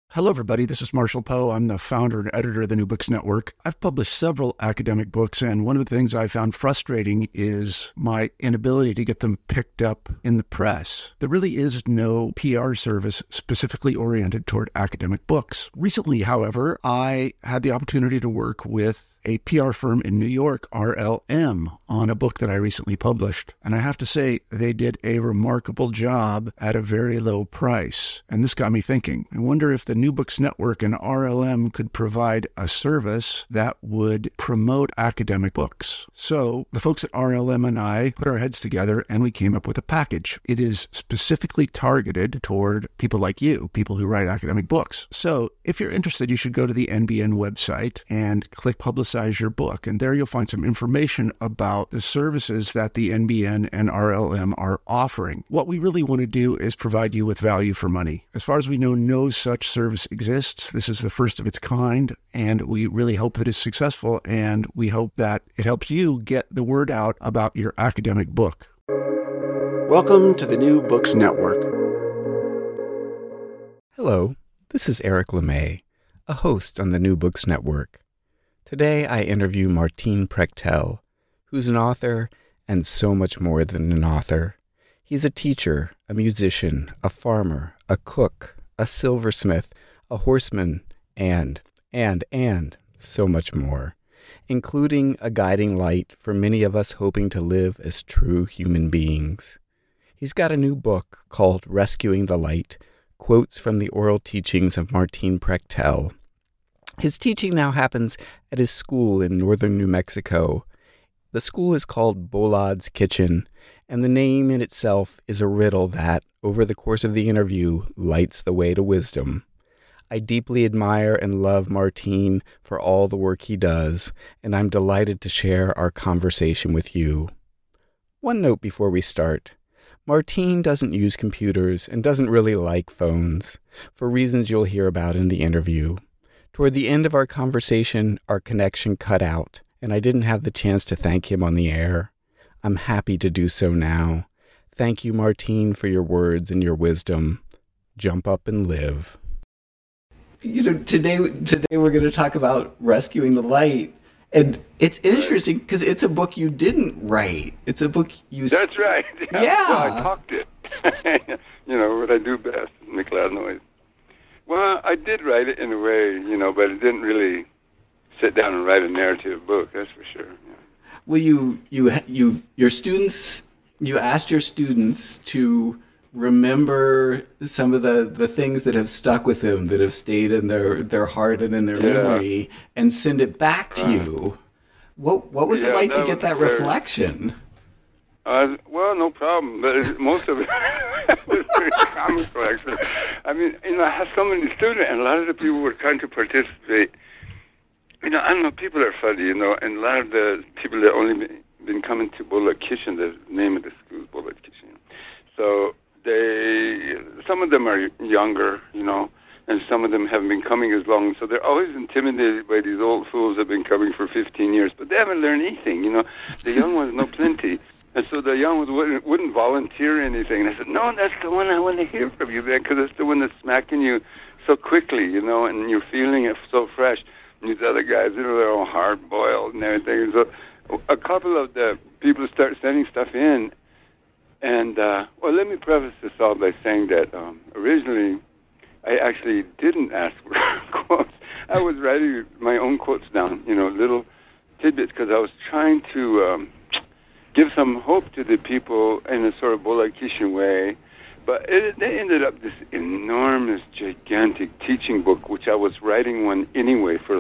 Hello, everybody. This is Marshall Poe. I'm the founder and editor of the New Books Network. I've published several academic books, and one of the things I found frustrating is my inability to get them picked up in the press. There really is no PR service specifically oriented toward academic books. Recently, however, I had the opportunity to work with a PR firm in New York, RLM, on a book that I recently published. And I have to say, they did a remarkable job at a very low price. And this got me thinking. I wonder if the New Books Network and RLM could provide a service that would promote academic books. So the folks at RLM and I put our heads together and we came up with a package. It is specifically targeted toward people like you, people who write academic books. So if you're interested, you should go to the NBN website and click Publicize Your Book. And there you'll find some information about the services that the NBN and RLM are offering. What we really want to do is provide you with value for money. As far as we know, no such service exists. This is the first of its kind, and we really hope that it's successful, and we hope that it helps you get the word out about your academic book. Welcome to the New Books Network. Hello, this is Eric LeMay, a host on the New Books Network. Today I interview Martine Prechtel, who's an author and so much more than an author. He's a teacher, a musician, a farmer, a cook, a silversmith, a horseman, and so much more, including a guiding light for many of us hoping to live as true human beings. He's got a new book called Rescuing the Light, Quotes from the Oral Teachings of Martine Prechtel. His teaching now happens at his school in northern New Mexico. The school is called Bolad's Kitchen, and the name in itself is a riddle that, over the course of the interview, lights the way to wisdom. I deeply admire and love Martine for all the work he does, and I'm delighted to share our conversation with you. One note before we start. Martine doesn't use computers and doesn't really like phones, for reasons you'll hear about in the interview. Toward the end of our conversation, our connection cut out, and I didn't have the chance to thank him on the air. I'm happy to do so now. Thank you, Martine, for your words and your wisdom. Jump up and live. Today we're going to talk about Rescuing the Light. And it's interesting because it's a book you didn't write. It's a book you... That's right. Yeah. Well, I talked it. What I do best, make loud noise. Well, I did write it in a way, but I didn't really sit down and write a narrative book, that's for sure. Yeah. Well, your students, you asked your students to remember some of the things that have stuck with them, that have stayed in their heart and in their memory, and send it back to you. What was it like to get that reflection? Well, no problem. But most of it was very comical, actually. I mean, I had so many students, and a lot of the people were trying to participate. I don't know, people are funny, and a lot of the people that only been coming to Bolad Kitchen, the name of the school is Bolad Kitchen. So some of them are younger, and some of them haven't been coming as long. So they're always intimidated by these old fools that have been coming for 15 years. But they haven't learned anything, The young ones know plenty. And so the young ones wouldn't volunteer anything. And I said, no, that's the one I want to hear from you, man, because it's the one that's smacking you so quickly, and you're feeling it so fresh. And these other guys, they're all hard-boiled and everything. And so a couple of the people start sending stuff in. And, let me preface this all by saying that originally I actually didn't ask for quotes. I was writing my own quotes down, little tidbits, because I was trying to give some hope to the people in a sort of Bolad Kitchen way. But they ended up this enormous, gigantic teaching book, which I was writing one anyway for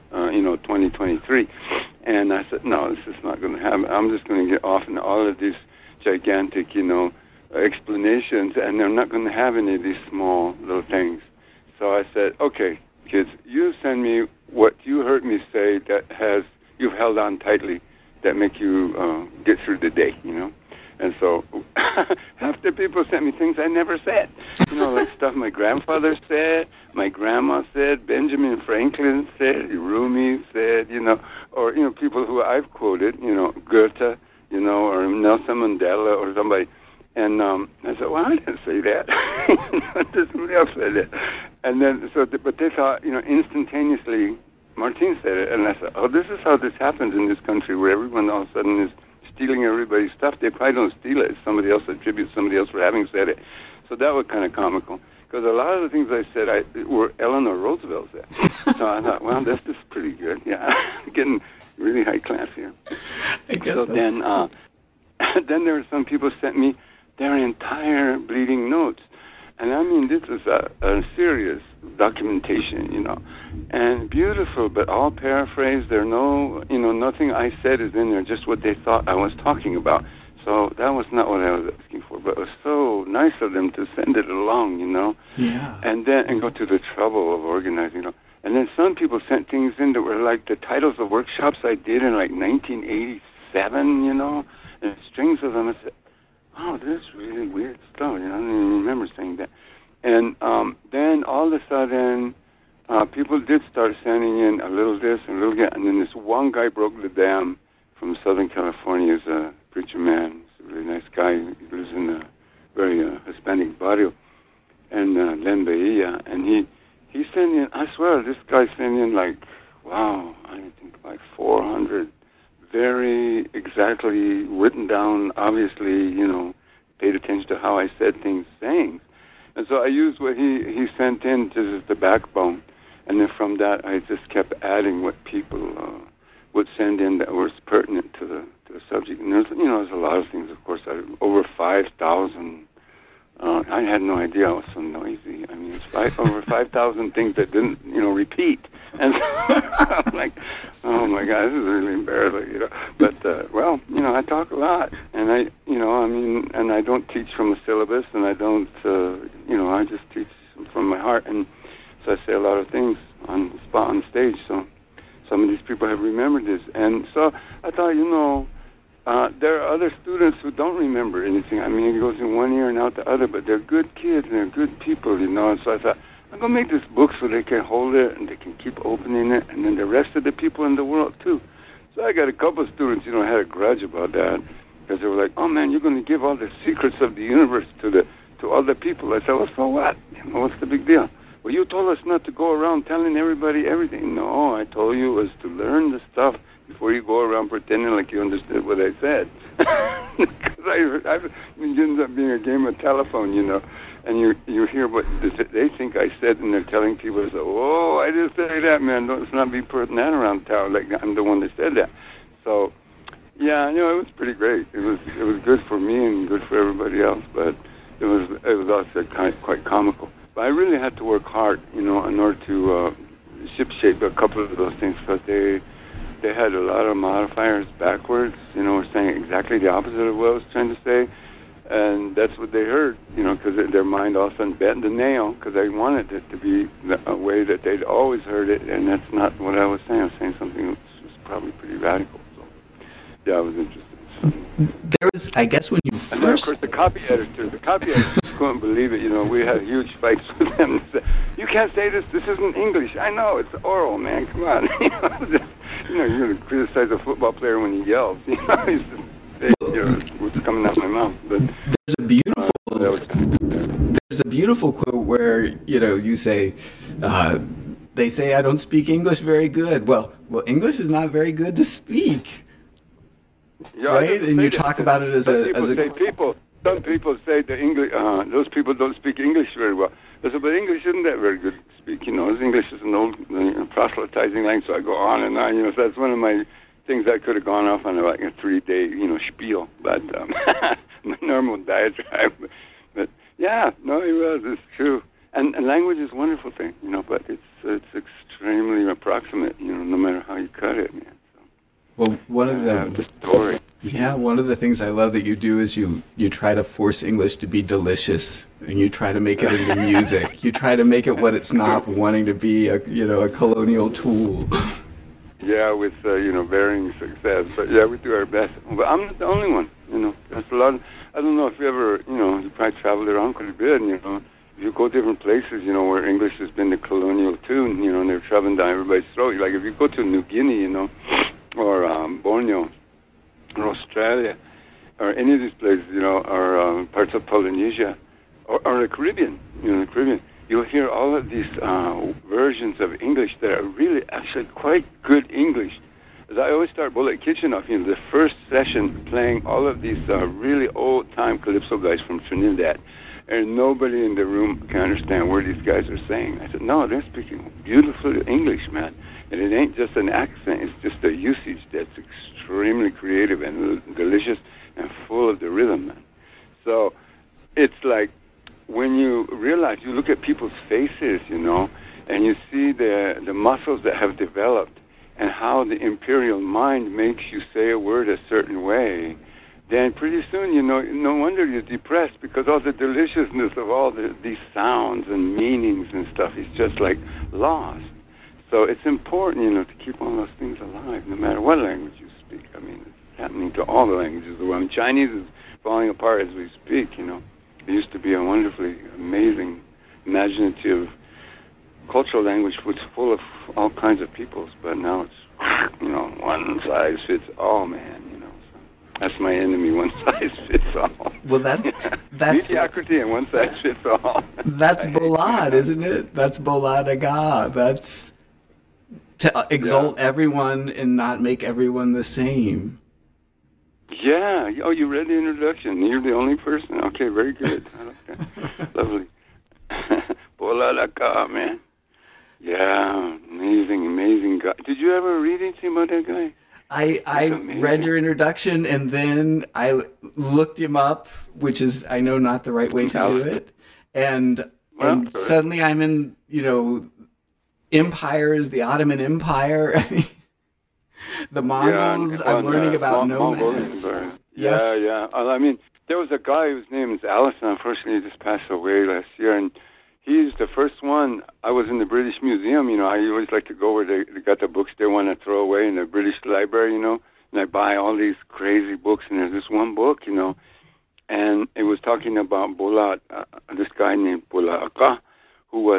2023. And I said, no, this is not going to happen. I'm just going to get off in all of these gigantic, explanations, and they're not going to have any of these small little things. So I said, okay, kids, you send me what you heard me say that you've held on tightly, that make you get through the day, And so half the people sent me things I never said, like stuff my grandfather said, my grandma said, Benjamin Franklin said, Rumi said, or, people who I've quoted, Goethe, or Nelson Mandela or somebody. And I said, well, I didn't say that. Somebody else said it. And then, but but they thought, instantaneously, Martin said it, and I said, oh, this is how this happens in this country, where everyone all of a sudden is stealing everybody's stuff. They probably don't steal it. Somebody else attributes somebody else for having said it. So that was kind of comical, because a lot of the things I said were Eleanor Roosevelt said. So I thought, well, this is pretty good. Yeah, getting really high class here. I guess so. Then there were some people sent me their entire bleeding notes. And I mean, this is a serious documentation, and beautiful, but all paraphrased. There no, nothing I said is in there, just what they thought I was talking about. So that was not what I was asking for, but it was so nice of them to send it along, Yeah. And go to the trouble of organizing, And then some people sent things in that were like the titles of workshops I did in like 1987, and strings of them. I said, oh, this is really weird stuff. I don't even remember saying that. And then all of a sudden, people did start sending in a little this and a little that. And then this one guy broke the dam from Southern California. He's a preacher man. He's a really nice guy. He lives in a very Hispanic barrio. And Len Bahia. And he sent in, I swear, this guy sent in like, wow, I think like 400 very exactly written down, obviously, paid attention to how I said things, sayings. And so I used what he sent in just as the backbone. And then from that, I just kept adding what people would send in that was pertinent to the subject. And there's a lot of things, of course. Over 5,000. I had no idea I was so noisy. I mean, it's over 5,000 things that didn't, repeat. And so I'm like, oh my God, this is really embarrassing, But, I talk a lot. And and I don't teach from a syllabus, and I don't, I just teach from my heart. And so I say a lot of things on the spot, on stage. So some of these people have remembered this. And so I thought, there are other students who don't remember anything. I mean, it goes in one ear and out the other, but they're good kids and they're good people, And so I thought, I'm going to make this book so they can hold it and they can keep opening it, and then the rest of the people in the world, too. So I got a couple of students, had a grudge about that, because they were like, oh, man, you're going to give all the secrets of the universe to other people. I said, well, so what? What's the big deal? Well, you told us not to go around telling everybody everything. No, I told you it was to learn the stuff before you go around pretending like you understood what I said. Because it ends up being a game of telephone, and you hear what they think I said, and they're telling people, oh, I didn't say that, man. Let's not be putting that around town like I'm the one that said that. So, yeah, it was pretty great. It was good for me and good for everybody else, but it was also quite comical. But I really had to work hard, in order to ship-shape a couple of those things, because they had a lot of modifiers backwards, were saying exactly the opposite of what I was trying to say. And that's what they heard, because their mind all of a sudden bent the nail, because they wanted it to be a way that they'd always heard it, and that's not what I was saying. I was saying something that was probably pretty radical. So, yeah, I was interested. There was, I guess, when you first... And then, of course, the copy editors couldn't believe it. We had huge fights with them. You can't say this isn't English. I know, it's oral, man, come on. You're going to criticize a football player when he yells. What's coming out of my mouth. But there's a beautiful quote where you say, they say I don't speak English very good. Well, English is not very good to speak, yeah, right? And you talk about it as some people say that English, those people don't speak English very well. I said, but English isn't that very good to speak. English is an old proselytizing language. So I go on and on. So that's one of my things I could have gone off on like a 3-day, spiel, but my normal diatribe. But yeah, no, it was. It's true. And language is a wonderful thing, but it's extremely approximate, no matter how you cut it, man. So, well, one of the story. Yeah, one of the things I love that you do is you try to force English to be delicious, and you try to make it into music. You try to make it what it's not, wanting to be a colonial tool. Yeah, with varying success, but yeah, we do our best. But I'm not the only one. That's a lot. I don't know if you ever, you probably traveled around quite a bit. If you go different places, where English has been the colonial tune, and they're shoving down everybody's throat. Like if you go to New Guinea, or Borneo, or Australia, or any of these places, or parts of Polynesia, or the Caribbean, the Caribbean. you'll hear all of these versions of English that are really actually quite good English. As I always start Bullet Kitchen off, the first session playing all of these really old-time calypso guys from Trinidad, and nobody in the room can understand what these guys are saying. I said, no, they're speaking beautiful English, man. And it ain't just an accent, it's just a usage that's extremely creative and delicious and full of the rhythm, man. So it's like when you realize, you look at people's faces, and you see the muscles that have developed and how the imperial mind makes you say a word a certain way, then pretty soon, no wonder you're depressed, because all the deliciousness of all these sounds and meanings and stuff is just like lost. So it's important, to keep all those things alive, no matter what language you speak. I mean, it's happening to all the languages of the world. I mean, Chinese is falling apart as we speak, It used to be a wonderfully amazing, imaginative, cultural language which is full of all kinds of peoples, but now it's, one size fits all, man, So that's my enemy, one size fits all. Well, that's mediocrity and one size fits all. That's Bolad, isn't it? That's Bolad Aga. That's to exalt everyone and not make everyone the same. Yeah. Oh, you read the introduction. You're the only person. Okay, very good. Okay. Lovely. Bolad Aga, man. Yeah, amazing guy. Did you ever read anything about that guy? I read your introduction, and then I looked him up, which is, I know, not the right way to do it. And suddenly I'm in, empires, the Ottoman Empire, the Mongols. I'm learning about nomads. Yes. Yeah. I mean, there was a guy whose name is Allison. Unfortunately, he just passed away last year, and he's the first one. I was in the British Museum, I always like to go where they got the books they want to throw away in the British Library, and I buy all these crazy books, and there's this one book, and it was talking about Bolad, this guy named Bolad Aga, who was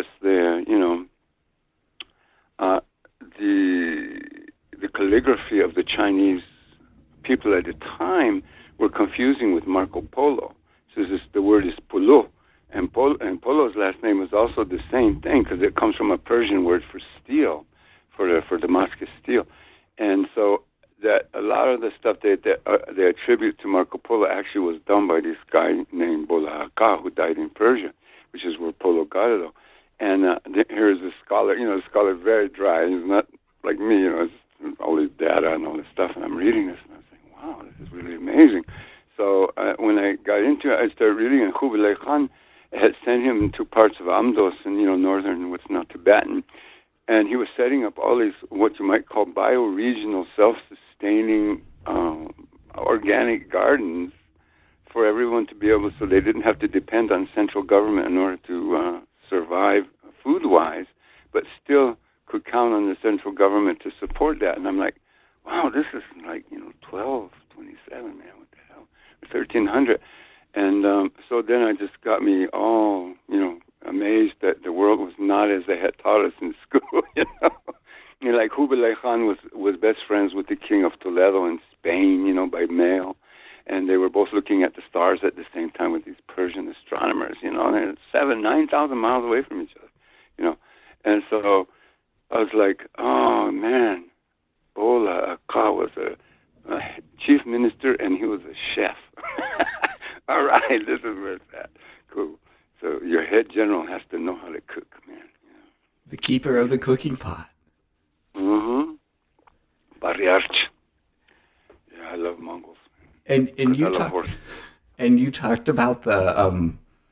the calligraphy of the Chinese people at the time were confusing with Marco Polo. So the word is Polo. And Polo's last name is also the same thing, because it comes from a Persian word for steel, for Damascus steel. And so that a lot of the stuff they attribute to Marco Polo actually was done by this guy named Bolad Aga, who died in Persia, which is where Polo got it all. And here's a scholar, the scholar's very dry. He's not like me, it's all this data and all this stuff, and I'm reading this, and I'm saying, wow, this is really amazing. So when I got into it, I started reading, and Kublai Khan had sent him to parts of Amdos and, northern, what's now Tibetan, and he was setting up all these, what you might call bioregional, self-sustaining organic gardens for everyone to be able, so they didn't have to depend on central government in order to survive food-wise, but still could count on the central government to support that. And I'm like, wow, this is like, 1227, man, what the hell, 1300. And so then it just got me all, amazed that the world was not as they had taught us in school, Like Kublai Khan was best friends with the king of Toledo in Spain, by mail. And they were both looking at the stars at the same time with these Persian astronomers, and they're 9,000 miles away from each other, And so I was like, oh, man, Bolad Aga was a chief minister, and he was a chef. All right, this is where it's at. Cool. So your head general has to know how to cook, man. The keeper of the cooking pot. Mm-hmm. Patriarch. Yeah, I love Mongols. And you talked about the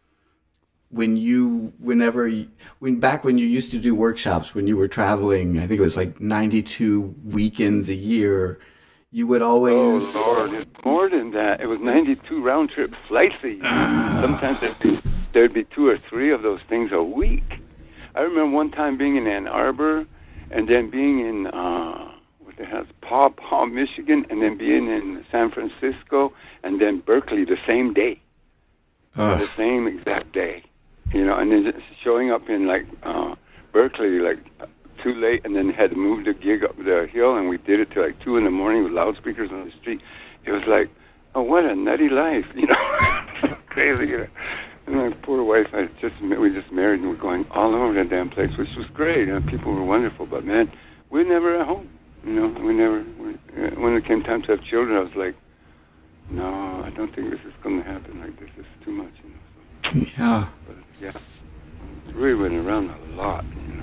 back when you used to do workshops, when you were traveling, I think it was like 92 weekends a year, you would always... Oh, Lord, it's more than that. It was 92 round-trip flights a year. Sometimes there'd be 2 or 3 of those things a week. I remember one time being in Ann Arbor, and then being in... It has Paw Paw, Michigan, and then being in San Francisco, and then Berkeley the same day, the same exact day, and then just showing up in Berkeley too late, and then had to move the gig up the hill, and we did it till 2 a.m. with loudspeakers on the street. It was like, oh, what a nutty life, crazy. And my poor wife, we just married and we're going all over that damn place, which was great. People were wonderful, but man, we were never at home. When it came time to have children, I was like, no, I don't think this is going to happen. Like, this is too much, So, yeah. But, yeah. We went around a lot,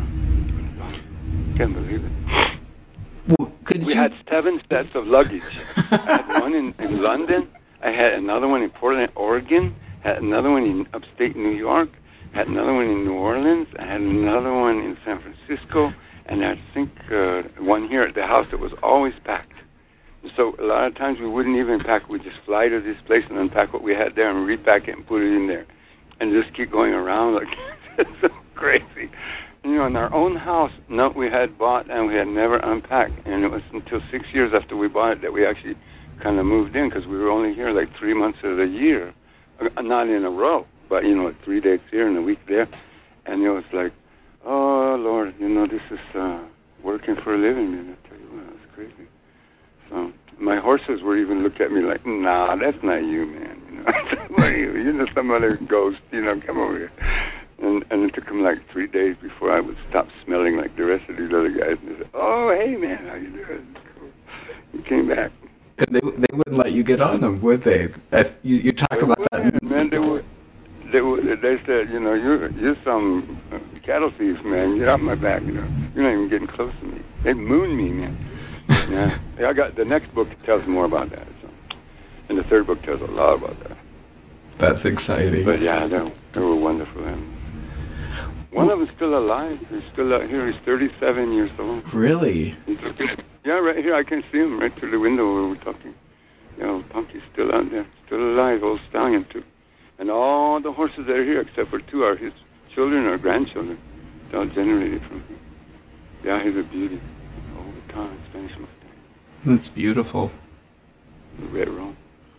Can't believe it. Well, we had 7 sets of luggage. I had one in London. I had another one in Portland, Oregon. Had another one in upstate New York. Had another one in New Orleans. I had another one in San Francisco. And I think one here at the house that was always packed. So a lot of times we wouldn't even pack. We'd just fly to this place and unpack what we had there and repack it and put it in there. And just keep going around like it's so crazy. In our own house, we had bought and we had never unpacked. And it was until 6 years after we bought it that we actually kind of moved in, because we were only here like 3 months of the year. Not in a row, but, 3 days here and a week there. And it was like, oh, Lord, this is working for a living, man. I tell you what, it's crazy. So my horses were even looked at me like, nah, that's not you, man. What are you? You're just some other ghost, come over here. And it took them like 3 days before I would stop smelling like the rest of these other guys. And they said, oh, hey, man, how you doing? Cool. You came back. And they wouldn't let you get on them, would they? You talk about that. Man, they said, you're some cattle thief, man. Get off my back, You're not even getting close to me. They mooned me, man. Yeah. I got the next book tells more about that. So. And the third book tells a lot about that. That's exciting. But yeah, they were wonderful animals. One of them's still alive. He's still out here. He's 37 years old. Really? Yeah, right here. I can see him right through the window where we're talking. Punky's still out there. Still alive. Old stallion, too. And all the horses that are here, except for 2, are his children or grandchildren. They're all generated from him. Yeah, he's a beauty. All the time. Spanish Mustang. That's beautiful. The red roan.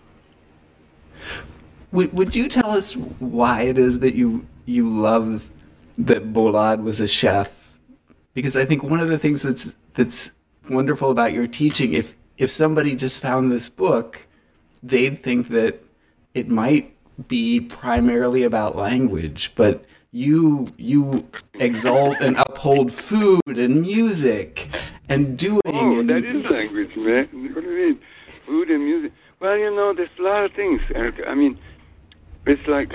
Would you tell us why it is that you love that Bolad was a chef? Because I think one of the things that's wonderful about your teaching, if somebody just found this book, they'd think that it might be primarily about language, but you exalt and uphold food and music and doing. Oh, that is language, man. What do you mean? Food and music. Well, there's a lot of things, Eric. I mean, it's like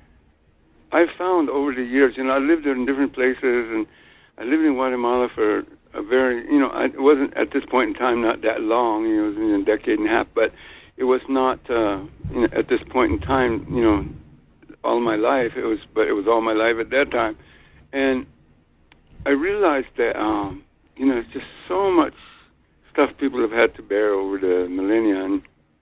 I found over the years, I lived in different places, and I lived in Guatemala for a very, it wasn't at this point in time not that long, it was a decade and a half, but it was not, at this point in time, all my life. It was all my life at that time, and I realized that, it's just so much stuff people have had to bear over the millennia, and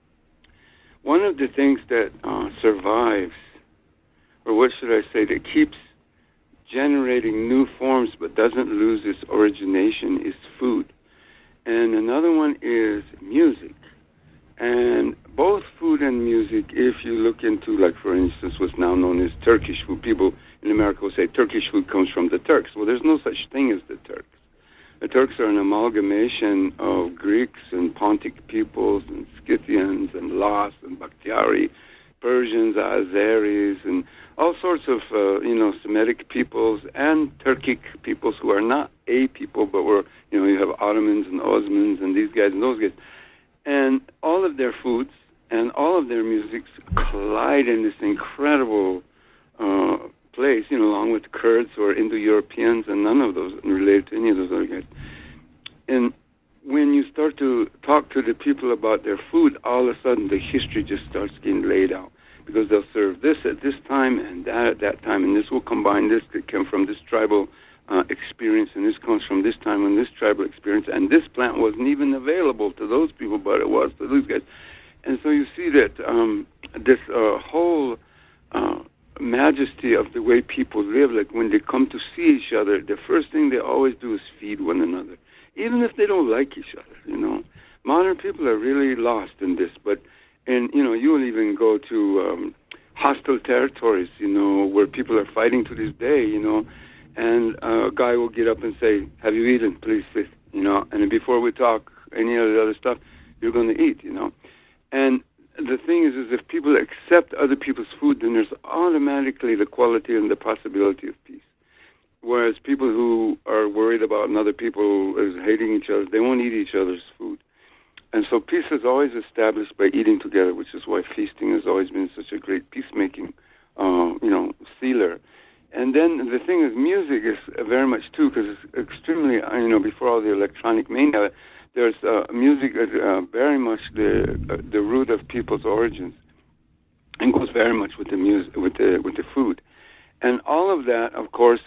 one of the things that survives, or what should I say, that keeps generating new forms but doesn't lose its origination is food. And another one is music. And both food and music, if you look into, like, for instance, what's now known as Turkish food, people in America will say Turkish food comes from the Turks. Well, there's no such thing as the Turks. The Turks are an amalgamation of Greeks and Pontic peoples and Scythians and Las and Bakhtiari, Persians, Azeris, and all sorts of, Semitic peoples and Turkic peoples who are not a people, but were, you have Ottomans and Osmans and these guys and those guys. And all of their foods and all of their musics collide in this incredible place, along with Kurds or Indo-Europeans, and none of those related to any of those other guys. And when you start to talk to the people about their food, all of a sudden the history just starts getting laid out, because they'll serve this at this time and that at that time, and this will combine this that came from this tribal experience, and this comes from this time and this tribal experience, and this plant wasn't even available to those people, but it was to those guys. And so you see that this whole majesty of the way people live, like when they come to see each other, the first thing they always do is feed one another, even if they don't like each other, Modern people are really lost in this, but, and, you'll even go to hostile territories, where people are fighting to this day, and a guy will get up and say, have you eaten, please, and before we talk any of the other stuff, you're going to eat, And the thing is if people accept other people's food, then there's automatically the quality and the possibility of peace. Whereas people who are worried about another people is hating each other, they won't eat each other's food. And so peace is always established by eating together, which is why feasting has always been such a great peacemaking, sealer. And then the thing is, music is very much too, because it's extremely, before all the electronic mania, there's music is very much the root of people's origins, and goes very much with the music, with the food, and all of that, of course.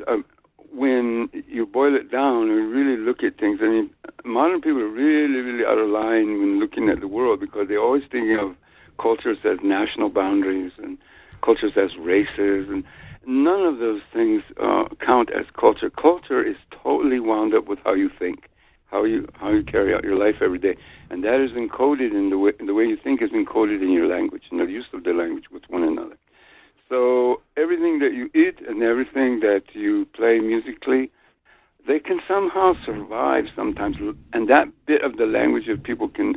When you boil it down and really look at things, I mean, modern people are really, really out of line when looking at the world, because they're always thinking of cultures as national boundaries and cultures as races, and none of those things count as culture. Culture is totally wound up with how you think, how you carry out your life every day, and that is encoded in the way you think is encoded in your language and the use of the language with one another. So everything that you eat and everything that you play musically, they can somehow survive sometimes. And that bit of the language that people can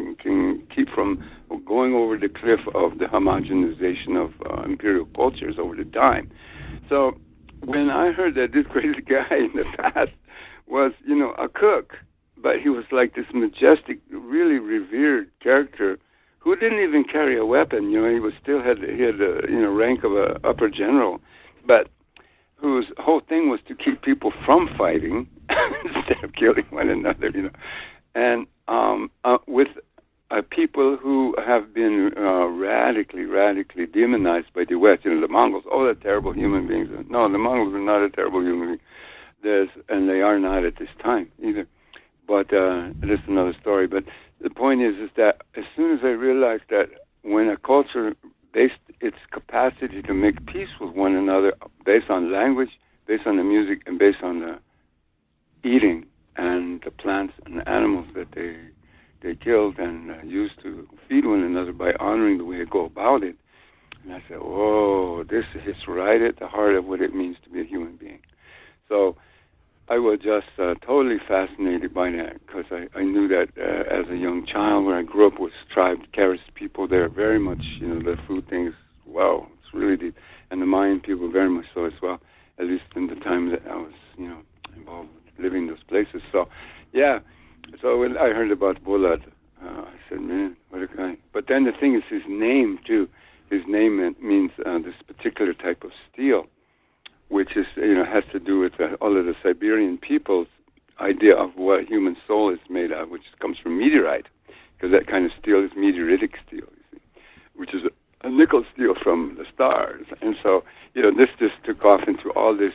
keep from going over the cliff of the homogenization of imperial cultures over the time. So when I heard that this crazy guy in the past was, a cook, but he was like this majestic, really revered character who didn't even carry a weapon. He had the rank of a upper general, but whose whole thing was to keep people from fighting instead of killing one another. And with people who have been radically demonized by the West. The Mongols, they're terrible human beings. No, the Mongols are not a terrible human being. And they are not at this time either. But that's another story. But the point is that as soon as I realized that when a culture based its capacity to make peace with one another based on language, based on the music, and based on the eating and the plants and the animals that they killed and used to feed one another by honoring the way they go about it. And I said, whoa, this hits right at the heart of what it means to be a human being. So I was just totally fascinated by that, because I knew that as a young child, where I grew up with tribes, caste people, they're very much, the food things, wow, it's really deep. And the Mayan people very much so as well, at least in the time that I was, involved with living in those places. So, yeah, so when I heard about Bulat, I said, man, what a guy. But then the thing is his name, too. His name means this particular type of steel, which is, has to do with all of the Siberian people's idea of what human soul is made of, which comes from meteorite, because that kind of steel is meteoritic steel, which is a nickel steel from the stars. And so, this just took off into all this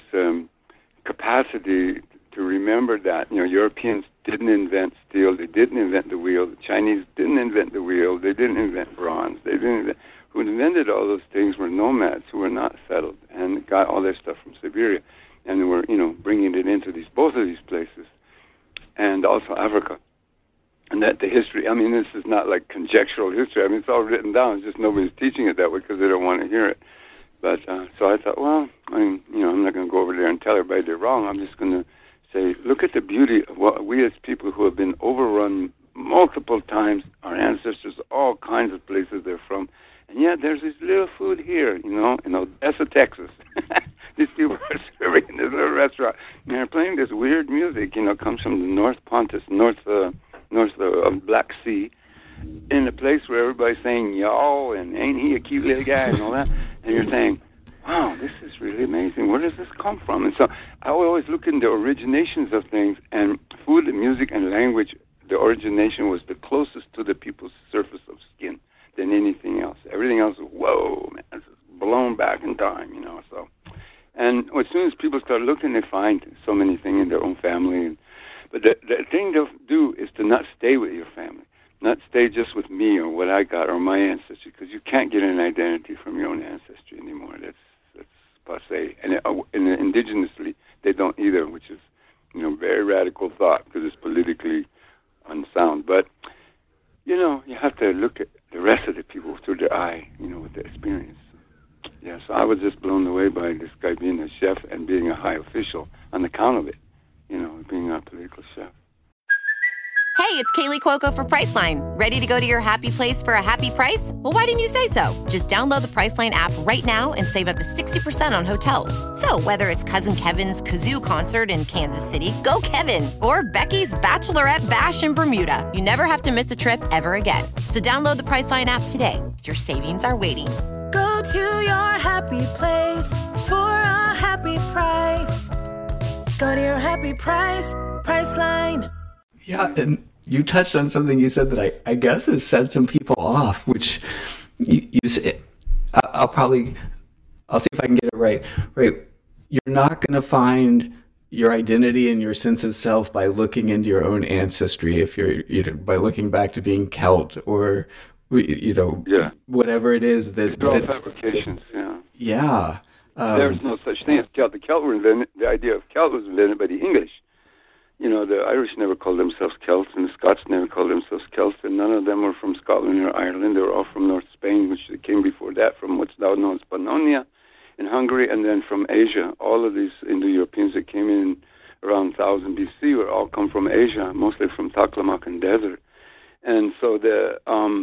capacity to remember that, Europeans didn't invent steel, they didn't invent the wheel, the Chinese didn't invent the wheel, they didn't invent bronze, who invented all those things were nomads who were not settled and got all their stuff from Siberia, and they were, bringing it into both of these places, and also Africa. And that the history, this is not like conjectural history. It's all written down. It's just nobody's teaching it that way because they don't want to hear it. But so I thought, well, I'm not going to go over there and tell everybody they're wrong. I'm just going to say, look at the beauty of what we as people who have been overrun multiple times, our ancestors, all kinds of places they're from. And yet there's this little food here, in Odessa, Texas. These people are serving in this little restaurant. And they're playing this weird music, comes from the North Pontus, north of Black Sea, in a place where everybody's saying, yo, and ain't he a cute little guy, and all that. And you're saying, wow, this is really amazing. Where does this come from? And so I always look in the originations of things, and food and music and language, the origination was the closest to the people's surface of skin than anything else. Everything else, whoa, man, it's blown back in time, so. And as soon as people start looking, they find so many things in their own family. But the thing to do is to not stay with your family, not stay just with me or what I got or my ancestry, because you can't get an identity from your own ancestry anymore. That's passe. And indigenously, they don't either, which is, very radical thought, because it's politically unsound. But, you have to look at the rest of the people through their eye, with the experience. Yeah, so I was just blown away by this guy being a chef and being a high official on account of it, being a political chef. Hey, it's Kaylee Cuoco for Priceline. Ready to go to your happy place for a happy price? Well, why didn't you say so? Just download the Priceline app right now and save up to 60% on hotels. So whether it's Cousin Kevin's Kazoo Concert in Kansas City, go Kevin, or Becky's Bachelorette Bash in Bermuda, you never have to miss a trip ever again. So download the Priceline app today. Your savings are waiting. Go to your happy place for a happy price. Go to your happy price, Priceline. Yeah, and you touched on something you said that I guess has set some people off, which you said, I'll see if I can get it right. Right, you're not going to find your identity and your sense of self by looking into your own ancestry. If you're, by looking back to being Celt or, whatever it is They're all fabrications. Yeah. There's no such thing as Celt. The idea of Celt was invented by the English. The Irish never called themselves Celts, and the Scots never called themselves Celts, and none of them were from Scotland or Ireland. They were all from North Spain, which they came before that from what's now known as Pannonia in Hungary, and then from Asia. All of these Indo-Europeans that came in around 1000 BC were all come from Asia, mostly from Taklamakan Desert. And so the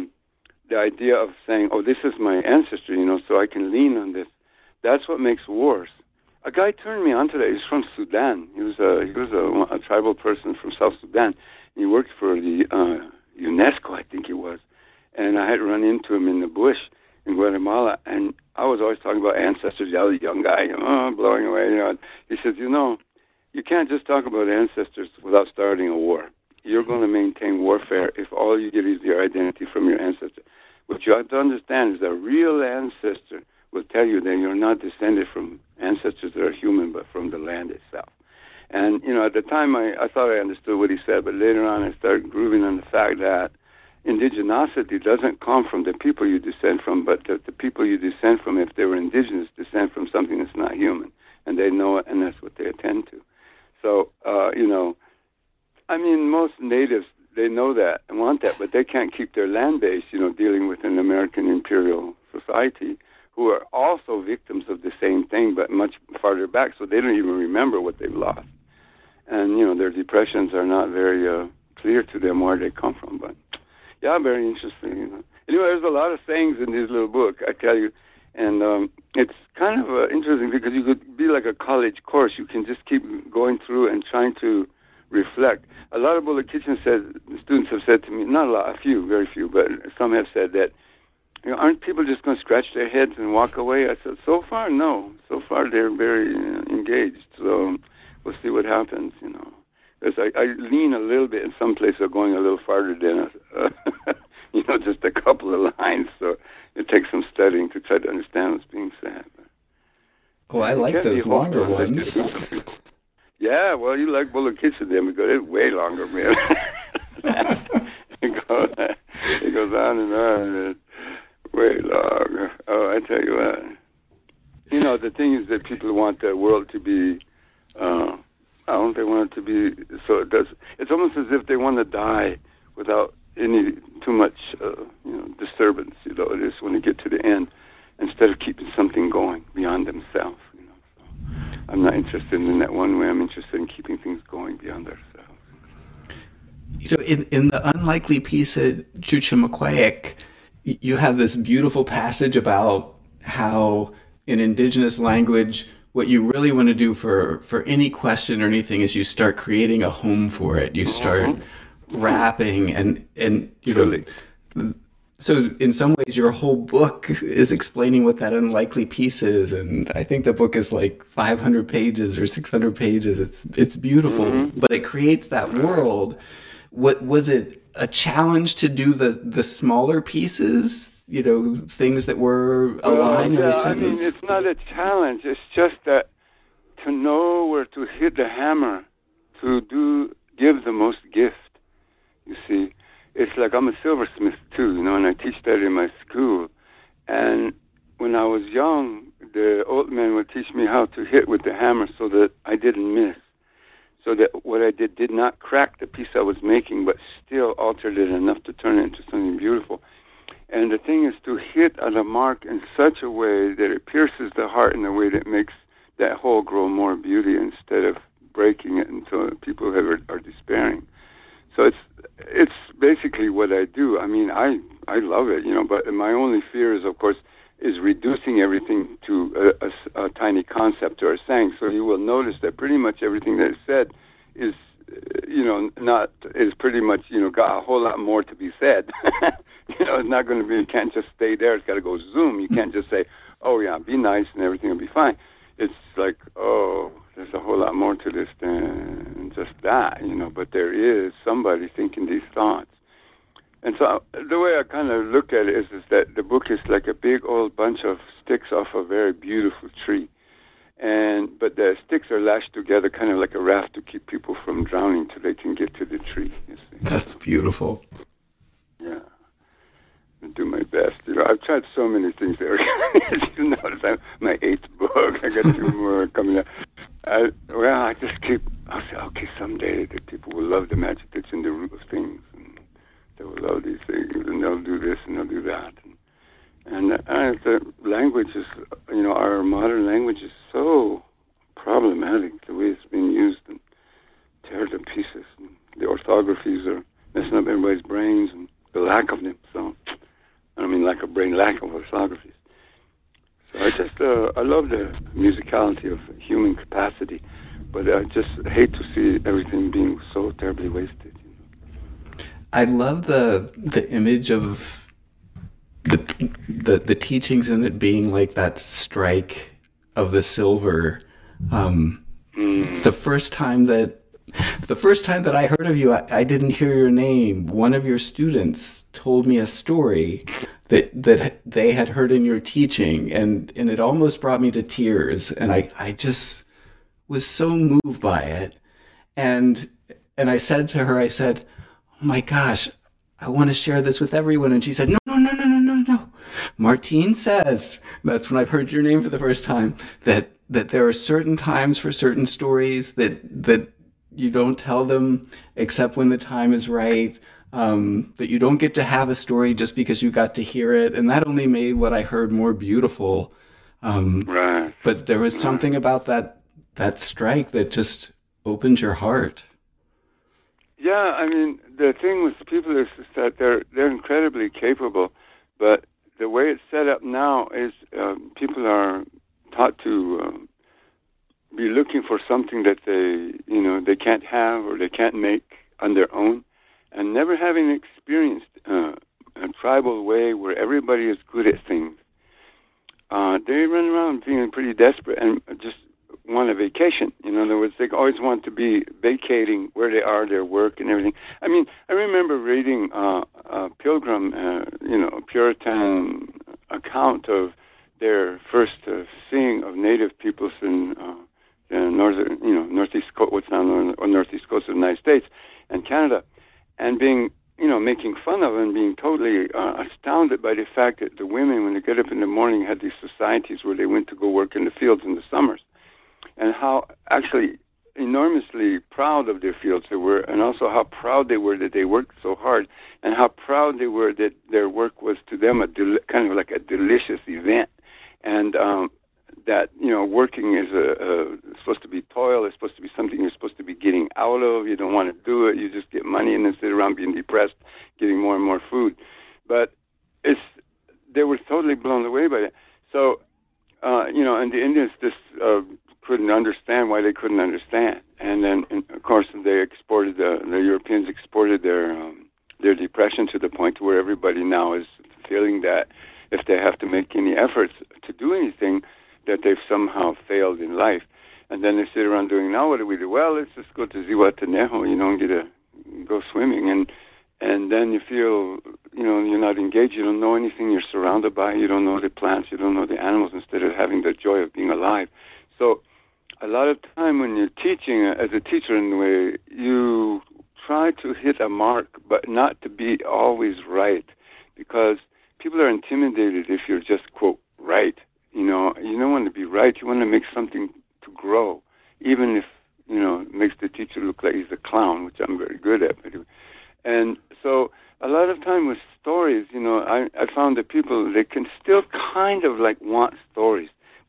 idea of saying, oh, this is my ancestry, so I can lean on this, that's what makes wars. A guy turned me on to that. He's from Sudan. He was a tribal person from South Sudan. He worked for the UNESCO, I think he was. And I had run into him in the bush in Guatemala, and I was always talking about ancestors. I was a young guy, blowing away. He says, you can't just talk about ancestors without starting a war. You're going to maintain warfare if all you get is your identity from your ancestor. What you have to understand is that a real ancestor will tell you that you're not descended from ancestors that are human, but from the land itself. And, at the time, I thought I understood what he said, but later on I started grooving on the fact that indigenosity doesn't come from the people you descend from, but the people you descend from, if they were indigenous, descend from something that's not human. And they know it, and that's what they attend to. So, most natives, they know that and want that, but they can't keep their land base, dealing with an American imperial society, who are also victims of the same thing, but much farther back, so they don't even remember what they've lost. And, their depressions are not very clear to them where they come from. But, yeah, very interesting. Anyway, there's a lot of sayings in this little book, I tell you. And it's kind of interesting because you could be like a college course. You can just keep going through and trying to reflect. A lot of Bullet Kitchen students have said to me, not a lot, a few, very few, but some have said that, aren't people just going to scratch their heads and walk away? I said, so far, no. So far, they're very engaged. So we'll see what happens, Because I lean a little bit in some places, going a little farther than, just a couple of lines. So it takes some studying to try to understand what's being said. Oh, I like those longer ones. Yeah, well, you like Bullet Kitchen then because it's way longer, man. It goes on and on. Way longer. Oh, I tell you what. The thing is that people want the world to be, they want it to be, so it does. It's almost as if they want to die without any too much, disturbance. They just want to get to the end instead of keeping something going beyond themselves. So I'm not interested in that one way. I'm interested in keeping things going beyond ourselves. In the unlikely piece at Chuchimaquayak, you have this beautiful passage about how in indigenous language, what you really want to do for any question or anything is you start creating a home for it. You start rapping and Really? So in some ways, your whole book is explaining what that unlikely piece is. And I think the book is like 500 pages or 600 pages. It's beautiful, but it creates that world. What was it a challenge to do the smaller pieces? Things that were a line or a sentence? It's not a challenge. It's just that to know where to hit the hammer, to give the most gift. You see, it's like I'm a silversmith too, and I teach that in my school. And when I was young, the old man would teach me how to hit with the hammer so that I didn't miss. So that what I did not crack the piece I was making, but still altered it enough to turn it into something beautiful. And the thing is to hit on a mark in such a way that it pierces the heart in a way that makes that hole grow more beauty instead of breaking it until people are despairing. So it's what I do. I mean, I love it, but my only fear is, of course, is reducing everything to a tiny concept or a saying. So you will notice that pretty much everything that is said is, is pretty much, got a whole lot more to be said. It's not going to be, you can't just stay there. It's got to go zoom. You can't just say, oh, yeah, be nice and everything will be fine. It's like, oh, there's a whole lot more to this than just that, but there is somebody thinking these thoughts. And so the way I kind of look at it is that the book is like a big old bunch of sticks off a very beautiful tree. But the sticks are lashed together kind of like a raft to keep people from drowning till they can get to the tree. You see? That's beautiful. Yeah. I do my best. I've tried so many things there. You notice I'm my 8th book. I got 2 more coming up. I just keep, I'll say, okay, someday the people will love the magic that's in the root of things. And they will love these things, and they'll do this, and they'll do that. And the language is, our modern language is so problematic, the way it's being used, and tear to pieces. And the orthographies are messing up everybody's brains, and the lack of them. So, I don't mean lack of brain, lack of orthographies. So I just, I love the musicality of human capacity, but I just hate to see everything being so terribly wasted. I love the image of the teachings in it being like that strike of the silver. The first time that I heard of you, I didn't hear your name. One of your students told me a story that they had heard in your teaching, and it almost brought me to tears. And I just was so moved by it. And I said to her, oh my gosh, I want to share this with everyone. And she said, no. Martine says, that's when I've heard your name for the first time, that there are certain times for certain stories that you don't tell them except when the time is right, that you don't get to have a story just because you got to hear it. And that only made what I heard more beautiful. Right. But there was something about that strike that just opened your heart. Yeah, I mean, the thing with people is that they're incredibly capable, but the way it's set up now is people are taught to be looking for something that they can't have or they can't make on their own, and never having experienced a tribal way where everybody is good at things. They run around feeling pretty desperate and just want a vacation. In other words, they always want to be vacating where they are, their work and everything. I mean, I remember reading a Pilgrim, a Puritan account of their first seeing of native peoples in northern, northeast coast, what's now northeast coast of the United States and Canada, and being, making fun of and being totally astounded by the fact that the women, when they get up in the morning, had these societies where they went to go work in the fields in the summers, and how actually enormously proud of their fields they were, and also how proud they were that they worked so hard, and how proud they were that their work was to them kind of like a delicious event, and that working is supposed to be toil. It's supposed to be something you're supposed to be getting out of. You don't want to do it. You just get money and then sit around being depressed, getting more and more food. But they were totally blown away by it. So, and the Indians just couldn't understand why they couldn't understand. And then, of course, they exported the Europeans exported their depression to the point where everybody now is feeling that if they have to make any efforts to do anything, that they've somehow failed in life. And then they sit around doing, now what do we do? Well, let's just go to Zihuatanejo, and go swimming. And then you feel, you're not engaged. You don't know anything you're surrounded by. You don't know the plants. You don't know the animals, instead of having the joy of being alive. So a lot of time when you're teaching, as a teacher in a way, you try to hit a mark, but not to be always right, because people are intimidated if you're just, quote, right. You don't want to be right. You want to make something to grow, even if, it makes the teacher look like he's a clown, which I'm very good at. And so a lot of time with stories, I found that people, they can still kind of like want stories,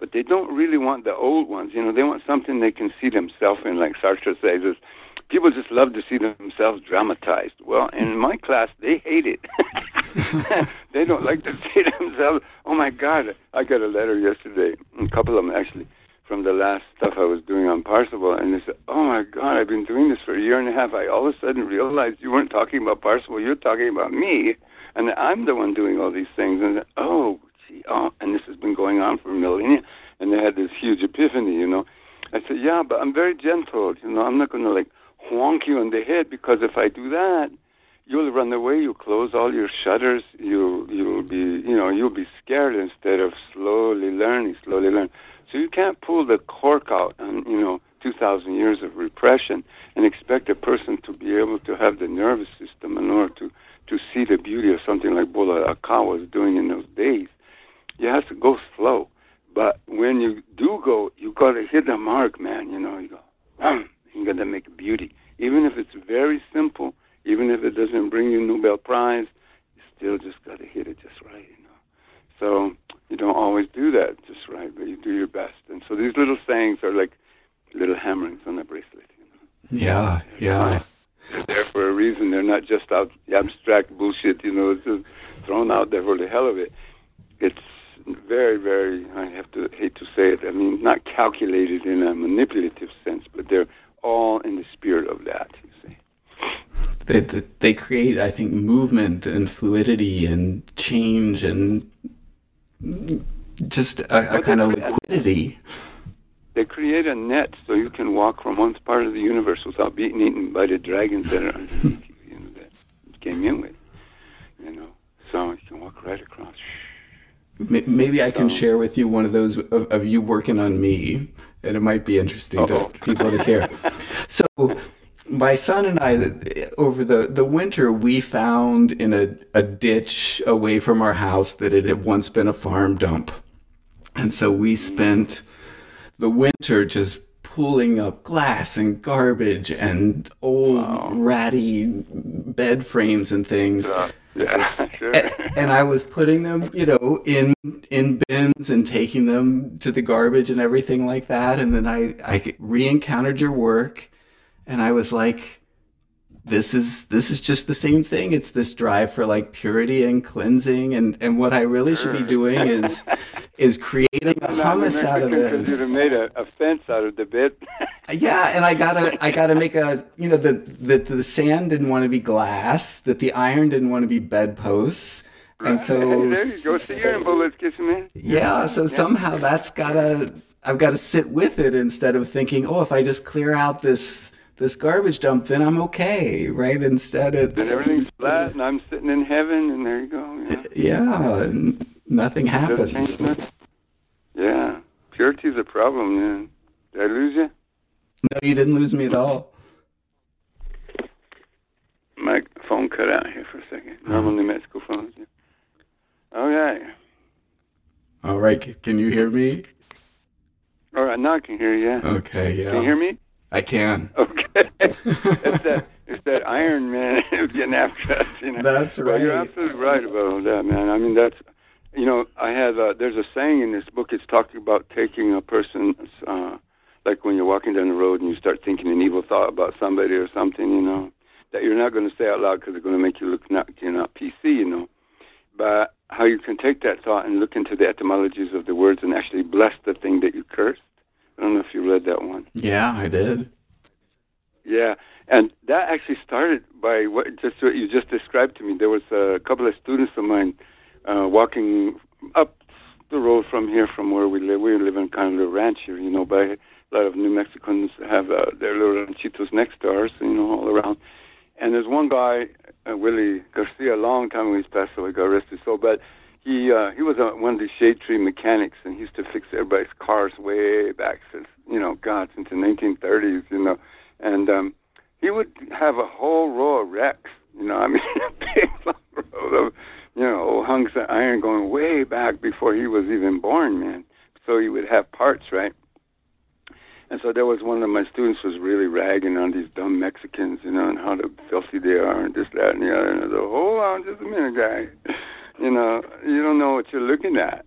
but they don't really want the old ones. They want something they can see themselves in, like Sartre says. People just love to see themselves dramatized. Well, in my class, they hate it. They don't like to see themselves. Oh, my God. I got a letter yesterday, a couple of them actually, from the last stuff I was doing on Parsifal. And they said, oh, my God, I've been doing this for a year and a half. I all of a sudden realized you weren't talking about Parsifal. You're talking about me. And I'm the one doing all these things. And I said, and this has been going on for millennia. And they had this huge epiphany, I said, yeah, but I'm very gentle. I'm not going to, honk you on the head, because if I do that, you'll run away. You'll close all your shutters. You'll be scared instead of slowly learning. So you can't pull the cork out on 2,000 years of repression and expect a person to be able to have the nervous system in order to see the beauty of something like Buddha Aka was doing in those days. You have to go slow, but when you do go, you got to hit the mark, man. You go. You got to make beauty. Even if it's very simple, even if it doesn't bring you Nobel Prize, you still just got to hit it just right, So you don't always do that just right, but you do your best. And so these little sayings are like little hammerings on a bracelet, Yeah. They're there for a reason. They're not just abstract bullshit, it's just thrown out there for the hell of it. It's very, very, hate to say it, not calculated in a manipulative sense, but they're all in the spirit of that, you see. They create, I think, movement and fluidity and change and just a kind of liquidity. They create a net so you can walk from one part of the universe without being eaten by the dragons that are underneath you, that you came in with, So you can walk right across. Maybe I can share with you one of those of you working on me, and it might be interesting to people to hear. So my son and I, over the winter, we found in a ditch away from our house that it had once been a farm dump. And so we spent the winter just pulling up glass and garbage and old ratty bed frames and things. Yeah, sure. And I was putting them, in bins and taking them to the garbage and everything like that. And then I re-encountered your work, and I was like, this is just the same thing. It's this drive for purity and cleansing, and what I really should be doing is creating a hummus out of this. You'd have made a fence out of the bit. Yeah, and I gotta make the sand didn't want to be glass, that the iron didn't want to be bedposts, and so there you go. See, you're in bullets, man. Yeah, so somehow I've got to sit with it instead of thinking, if I just clear out this garbage dump, then I'm okay, right? Instead, it's... And everything's flat, and I'm sitting in heaven, and there you go. Yeah, and nothing happens. Yeah, purity's a problem, man. Did I lose you? No, you didn't lose me at all. My phone cut out here for a second. Normal New Mexico phones. Yeah. Okay. All right, can you hear me? All right, now I can hear you, yeah. Okay, yeah. Can you hear me? I can. Okay. It's that iron, man. It's getting after us, That's right. Well, you're absolutely right about that, man. That's, I have, there's a saying in this book, it's talking about taking a person's, like when you're walking down the road and you start thinking an evil thought about somebody or something, that you're not going to say out loud because it's going to make you look not PC, But how you can take that thought and look into the etymologies of the words and actually bless the thing that you cursed. I don't know if you read that one. Yeah, I did. Yeah, and that actually started by what you just described to me. There was a couple of students of mine walking up the road from here, from where we live. We live in kind of a ranch here, but a lot of New Mexicans have their little ranchitos next to ours, all around. And there's one guy, Willie Garcia, a long time ago, he's passed away, God rest his soul, but he was one of these shade tree mechanics, and he used to fix everybody's cars way back since, since the 1930s, and he would have a whole row of wrecks, a big long row of, old hunks of iron going way back before he was even born, man. So he would have parts, right? And so there was one of my students was really ragging on these dumb Mexicans, and how filthy they are, and this, that, and the other. And I said, hold on just a minute, guy. You don't know what you're looking at.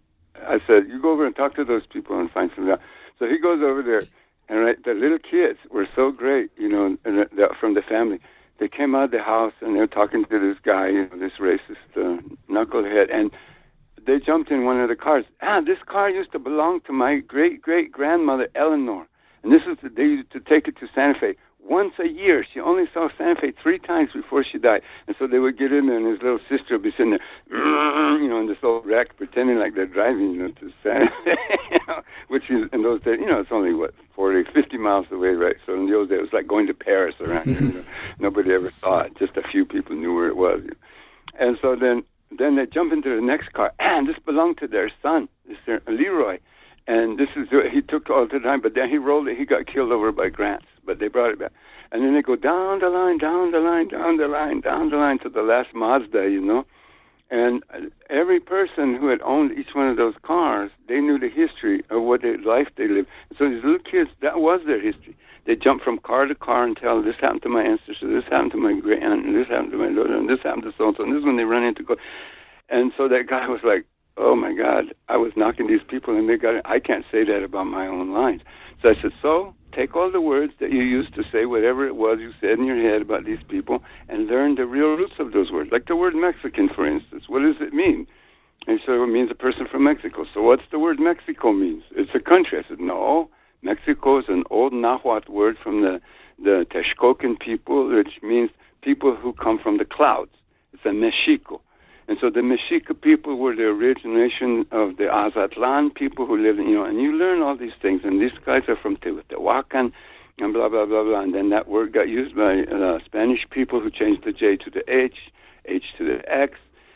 I said, you go over and talk to those people and find something out. So he goes over there, and the little kids were so great, from the family. They came out of the house, and they were talking to this guy, this racist knucklehead, and they jumped in one of the cars. This car used to belong to my great-great-grandmother, Eleanor. And they used to take it to Santa Fe once a year. She only saw Santa Fe 3 times before she died. And so they would get in there, and his little sister would be sitting there, in this old wreck, pretending like they're driving, to Santa Fe, which is, in those days, it's only, 40, 50 miles away, right? So in those days, it was like going to Paris around here. Nobody ever saw it. Just a few people knew where it was. And so then they jump into the next car, and this belonged to their son, Leroy. And this is he took all the time, but then he rolled it. He got killed over by Grants, but they brought it back. And then they go down the line, down the line, down the line, down the line to the last Mazda, And every person who had owned each one of those cars, they knew the history of what life they lived. So these little kids, that was their history. They jumped from car to car and tell, this happened to my ancestor, this happened to my great aunt, and this happened to my daughter, and this happened to so-and-so, and this is when they run into go. And so that guy was like, oh, my God, I was knocking these people, and they got it. I can't say that about my own lines. So I said, take all the words that you used to say whatever it was you said in your head about these people and learn the real roots of those words. Like the word Mexican, for instance. What does it mean? And so it means a person from Mexico. So what's the word Mexico means? It's a country. I said, no, Mexico is an old Nahuatl word from the Texcocan people, which means people who come from the clouds. It's a Mexico. And so the Mexica people were the origination of the Azatlan people who lived, and you learn all these things. And these guys are from Teotihuacan and blah, blah, blah, blah. And then that word got used by Spanish people who changed the J to the H to the X.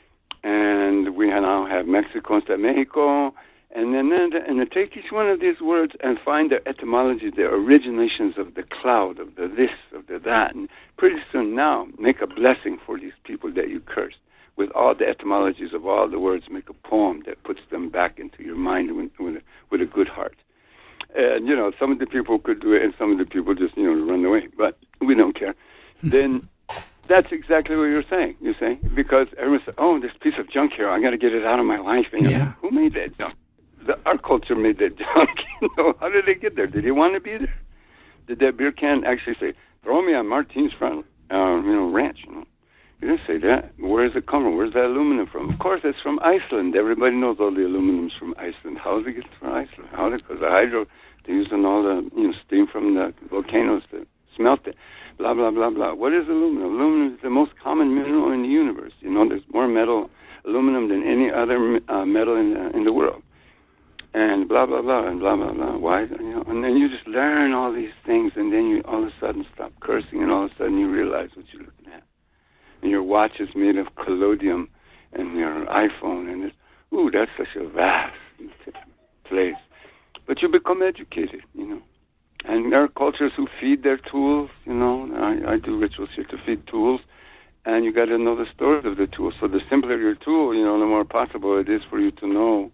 And we now have Mexico instead of Mexico. And then they take each one of these words and find their etymology, their originations of the cloud, of the this, of the that. And pretty soon now, make a blessing for these people that you cursed. With all the etymologies of all the words, make a poem that puts them back into your mind with a good heart. And, some of the people could do it, and some of the people just, run away. But we don't care. Then that's exactly what you're saying, because everyone says, oh, this piece of junk here, I got to get it out of my life. And, who made that junk? Our culture made that junk. How did they get there? Did they want to be there? Did that beer can actually say, throw me on Martine's front, ranch, You didn't say that. Where does it come from? Where's that aluminum from? Of course, it's from Iceland. Everybody knows all the aluminum's from Iceland. How does it get from Iceland? Because the hydro, they're using all the steam from the volcanoes to smelt it. Blah, blah, blah, blah. What is aluminum? Aluminum is the most common mineral in the universe. There's more aluminum than any other metal in the world. And blah, blah, blah, and blah, blah, blah. Why? And then you just learn all these things, and then you all of a sudden stop cursing, and all of a sudden you realize what you're looking at. And your watch is made of collodium, and your iPhone, and that's such a vast place. But you become educated, And there are cultures who feed their tools, I do rituals here to feed tools, and you got to know the stories of the tools. So the simpler your tool, the more possible it is for you to know,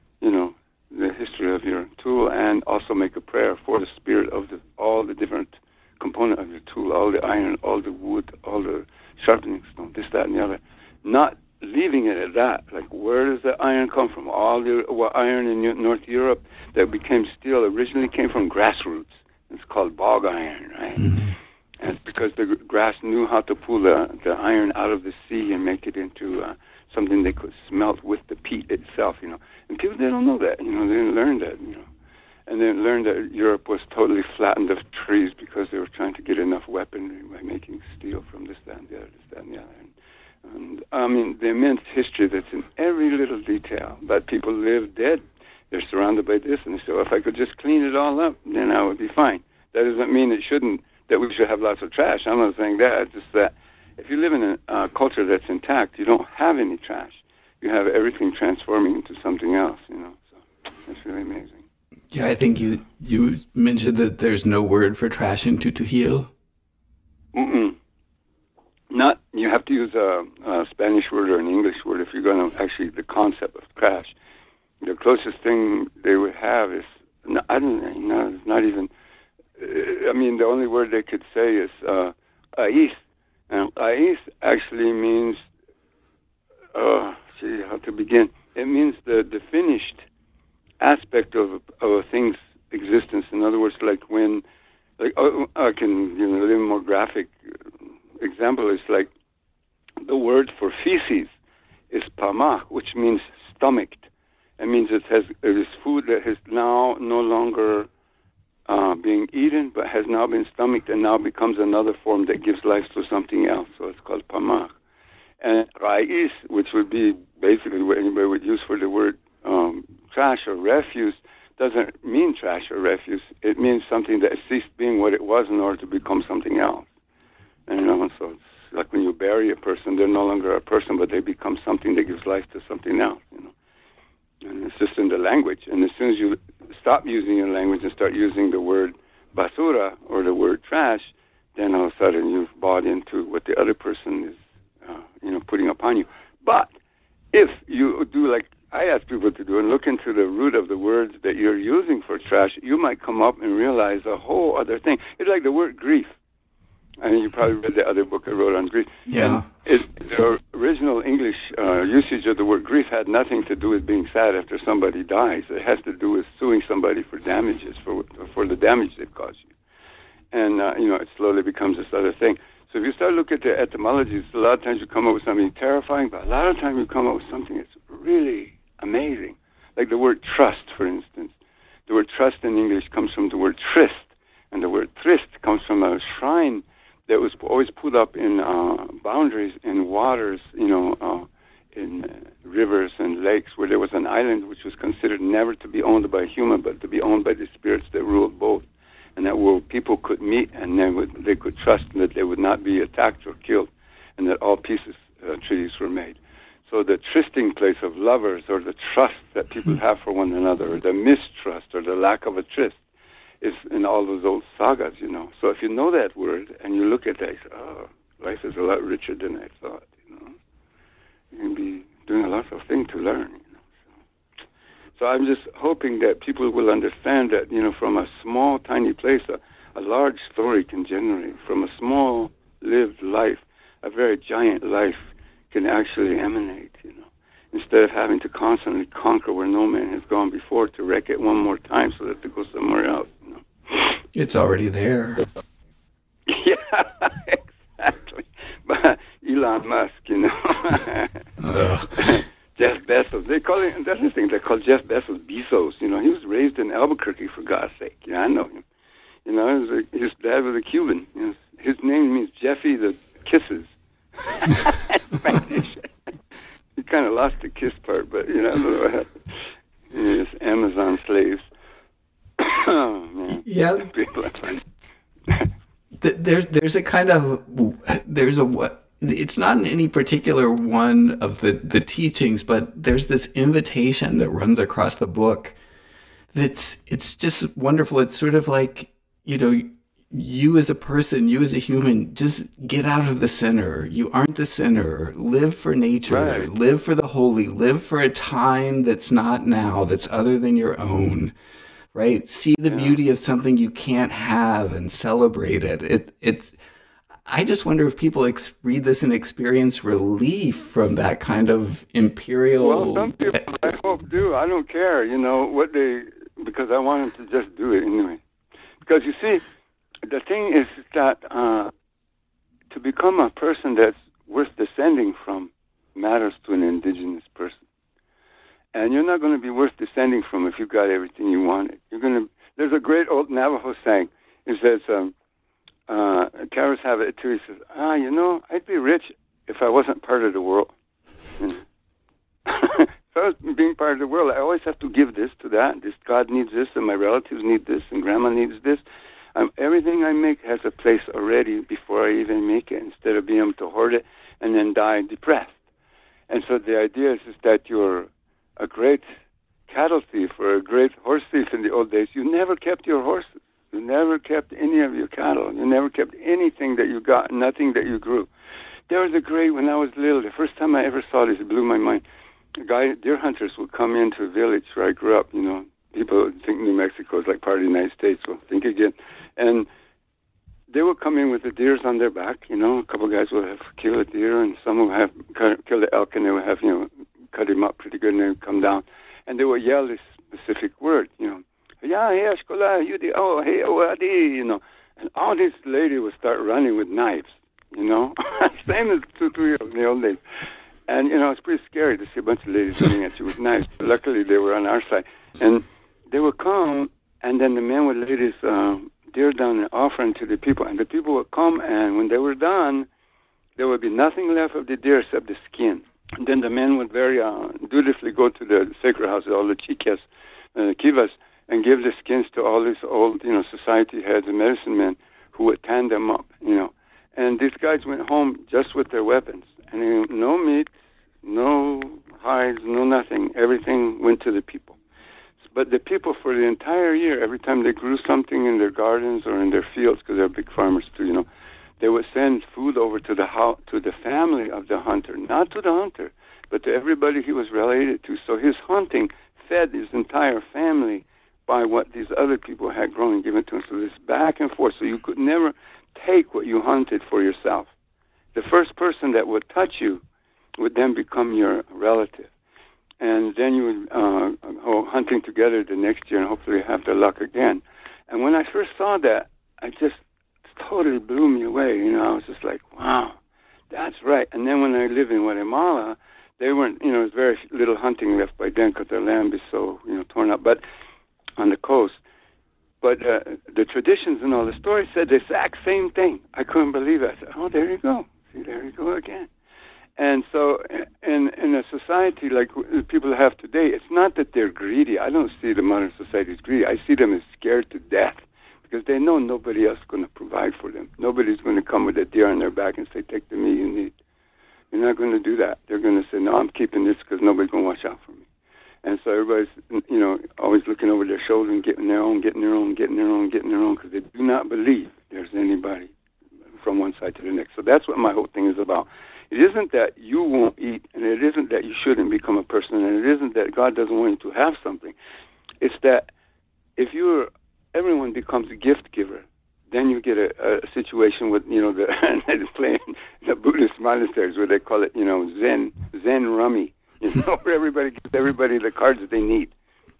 the history of your tool, and also make a prayer for the spirit of all the different components of your tool, all the iron, all the wood, all the sharpening stone, this, that, and the other. Not leaving it at that. Like, where does the iron come from? All the iron in North Europe that became steel originally came from grassroots. It's called bog iron, right? Mm-hmm. And it's because the grass knew how to pull the iron out of the sea and make it into something they could smelt with the peat itself, And people, they don't know that, they didn't learn that, And they learned that Europe was totally flattened of trees because they were trying to get enough weaponry by making steel from this, that, and the other, this, that, and the other. And the immense history that's in every little detail. But people live dead. They're surrounded by this, and they say, well, if I could just clean it all up, then I would be fine. That doesn't mean that we should have lots of trash. I'm not saying that. It's just that if you live in a culture that's intact, you don't have any trash. You have everything transforming into something else, So it's really amazing. Yeah, I think you mentioned that there's no word for trash in Tutuhil. Not, you have to use a Spanish word or an English word if you're going to actually, the concept of trash. The closest thing they would have is, it's not even, the only word they could say is ais. And ais actually means, how to begin? It means the finished aspect of a thing's existence. In other words, like when, like I can give a little more graphic example. Is like the word for feces is pamach, which means stomached. It means it is food that is now no longer being eaten, but has now been stomached and now becomes another form that gives life to something else. So it's called pamach. And ra'is, which would be basically what anybody would use for the word trash or refuse, doesn't mean trash or refuse. It means something that ceased being what it was in order to become something else. And, so it's like when you bury a person, they're no longer a person, but they become something that gives life to something else, And it's just in the language. And as soon as you stop using your language and start using the word basura or the word trash, then all of a sudden you've bought into what the other person is, putting upon you. But if you do like I ask people to do and look into the root of the words that you're using for trash, you might come up and realize a whole other thing. It's like the word grief. I mean, you probably read the other book I wrote on grief. Yeah. The original English usage of the word grief had nothing to do with being sad after somebody dies. It has to do with suing somebody for damages, for the damage they've caused you. And, it slowly becomes this other thing. So if you start looking at the etymologies, a lot of times you come up with something terrifying, but a lot of times you come up with something that's really amazing. Like the word trust, for instance. The word trust in English comes from the word tryst, and the word tryst comes from a shrine that was always put up in boundaries in waters, in rivers and lakes, where there was an island which was considered never to be owned by a human, but to be owned by the spirits that ruled both, and that where people could meet and they could trust that they would not be attacked or killed, and that all peace treaties were made. So the trysting place of lovers, or the trust that people have for one another, or the mistrust, or the lack of a tryst, is in all those old sagas, So if you know that word and you look at that, you say, oh, life is a lot richer than I thought, You can be doing a lot of things to learn, So I'm just hoping that people will understand that, from a small, tiny place, a large story can generate. From a small, lived life, a very giant life can actually emanate, Instead of having to constantly conquer where no man has gone before to wreck it one more time so that to go somewhere else, It's already there. Yeah, exactly. But Elon Musk, Jeff Bezos, they call it, that's the thing, they call Jeff Bezos Bezos, He was raised in Albuquerque, for God's sake. I know him. His dad was a Cuban. His name means Jeffy the Kisses. Spanish. He kind of lost the kiss part, but, I don't know what happened. His Amazon slaves. Oh, man. Yeah. There's a kind of, it's not in any particular one of the teachings, but there's this invitation that runs across the book it's just wonderful. It's sort of like, you as a person, you as a human, just get out of the center. You aren't the center. Live for nature. Right. Live for the holy. Live for a time that's not now, that's other than your own. Right? See the beauty of something you can't have and celebrate it. I just wonder if people read this and experience relief from that kind of imperial... Well, some people, I hope, do. I don't care, because I want them to just do it anyway. Because, you see, the thing is that to become a person that's worth descending from matters to an indigenous person. And you're not going to be worth descending from if you've got everything you wanted. There's a great old Navajo saying. It says, Karas have it too. He says, I'd be rich if I wasn't part of the world. If I was being part of the world, I always have to give this to that. This God needs this, and my relatives need this, and grandma needs this. Everything I make has a place already before I even make it, instead of being able to hoard it and then die depressed. And so the idea is that you're a great cattle thief or a great horse thief in the old days. You never kept your horses. You never kept any of your cattle. You never kept anything that you got, nothing that you grew. There was when I was little, the first time I ever saw this, it blew my mind. Deer hunters would come into a village where I grew up, People think New Mexico is like part of the United States. Well, think again. And they would come in with the deers on their back, A couple of guys would have killed a deer, and some would have killed the elk, and they would have, cut him up pretty good, and they would come down. And they would yell this specific word, Yeah, hey, Ashkola, Yudi, oh, hey, Owadi, And all these ladies would start running with knives, Same as Tutu in the old days. And, it's pretty scary to see a bunch of ladies running at you with knives. But luckily, they were on our side. And they would come, and then the men would lay this deer down and offering to the people. And the people would come, and when they were done, there would be nothing left of the deer except the skin. And then the men would very dutifully go to the sacred houses, all the chikas, kivas, and give the skins to all these old, society heads and medicine men who would tan them up, And these guys went home just with their weapons. And no meat, no hides, no nothing. Everything went to the people. But the people, for the entire year, every time they grew something in their gardens or in their fields, because they're big farmers too, they would send food over to the house, to the family of the hunter, not to the hunter, but to everybody he was related to. So his hunting fed his entire family by what these other people had grown and given to him. So this back and forth. So you could never take what you hunted for yourself. The first person that would touch you would then become your relative. And then you would go hunting together the next year and hopefully have the luck again. And when I first saw that, it totally blew me away. I was just like, wow, that's right. And then when I lived in Guatemala, they weren't, there was very little hunting left by then because their land is so, torn up. But on the coast. But the traditions and all the stories said the exact same thing. I couldn't believe it. I said, oh, there you go. See, there you go again. And so in a society like people have today, it's not that they're greedy. I don't see the modern society as greedy. I see them as scared to death because they know nobody else is going to provide for them. Nobody's going to come with a deer on their back and say, take the meat you need. You're not going to do that. They're going to say, no, I'm keeping this because nobody's going to watch out for me. And so everybody's, always looking over their shoulder and getting their own because they do not believe there's anybody from one side to the next. So that's what my whole thing is about. It isn't that you won't eat, and it isn't that you shouldn't become a person, and it isn't that God doesn't want you to have something. It's that if everyone becomes a gift giver, then you get a situation with, they play in the Buddhist monasteries where they call it, Zen rummy. Where everybody gives everybody the cards that they need,